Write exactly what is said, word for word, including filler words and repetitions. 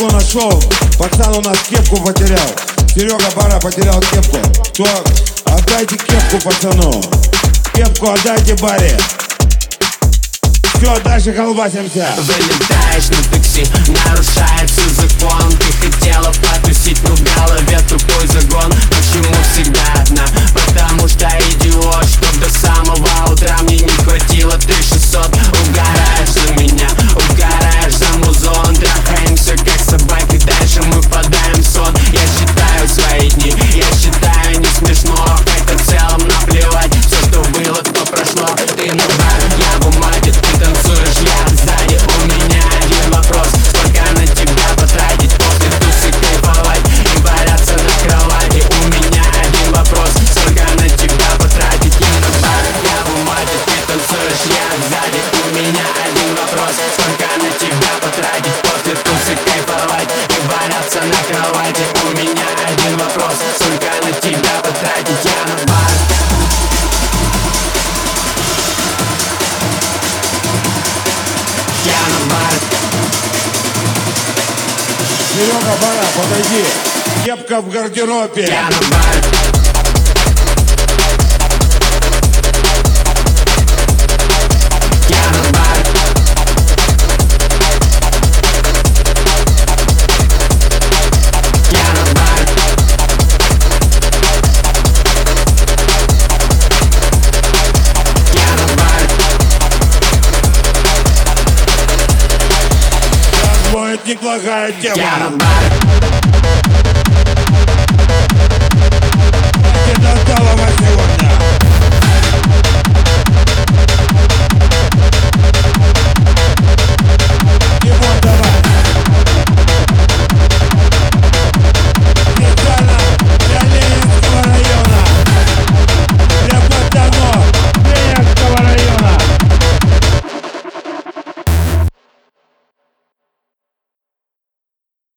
кепку нашел. Пацан у нас кепку потерял. Серега Бара потерял кепку. Кто? Отдайте кепку пацану. Кепку отдайте Баре. Все, дальше колбасимся. Вылетаешь на такси, нарушается закон. Ты хотела потусить, но в голове тупой загон. Почему всегда одна? Потому что идиот, чтоб до самого утра мне не хватило три шестьсот. Угораешь на меня, угораешь за музон. Трахаемся как собаки, дальше мы впадаем в сон. Я считаю свои дни, я считаю не смешно. Хотя в целом наплевать, все что было, то прошло. Ты на бар, я в умаде, ты танцуешь, я сзади. У меня один вопрос: сколько на тебя потратить, после тусы кайфовать и валяться на кровати? У меня один вопрос: сколько на тебя потратить? Я на бар, я в умаде, ты танцуешь, я сзади. У меня один вопрос: сколько на тебя потратить, после тусы кайфовать и валяться на кровати? У меня один вопрос: сколько на тебя потратить? Я на бар. Серега Бара, подойди. Кепка в гардеробе. Я на бар. Неплохая тема. Я на бар.